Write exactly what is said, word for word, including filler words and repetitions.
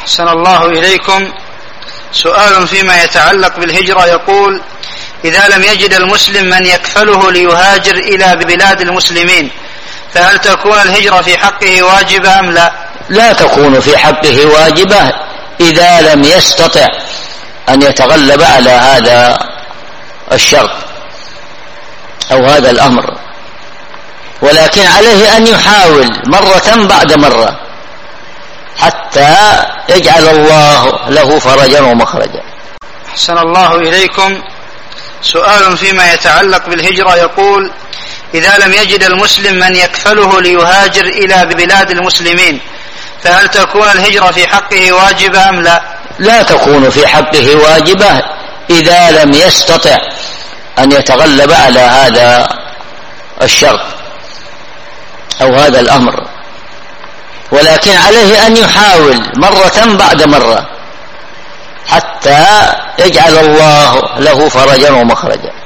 أحسن الله إليكم. سؤال فيما يتعلق بالهجرة، يقول: إذا لم يجد المسلم من يكفله ليهاجر إلى بلاد المسلمين، فهل تكون الهجرة في حقه واجبة أم لا؟ لا تكون في حقه واجبة إذا لم يستطع أن يتغلب على هذا الشرط أو هذا الأمر، ولكن عليه أن يحاول مرة بعد مرة حتى يجعل الله له فرجا ومخرجا. أحسن الله إليكم. سؤال فيما يتعلق بالهجرة، يقول: إذا لم يجد المسلم من يكفله ليهاجر إلى بلاد المسلمين، فهل تكون الهجرة في حقه واجبة أم لا؟ لا تكون في حقه واجبة إذا لم يستطع أن يتغلب على هذا الشرط أو هذا الأمر، ولكن عليه أن يحاول مرة بعد مرة حتى يجعل الله له فرجا ومخرجا.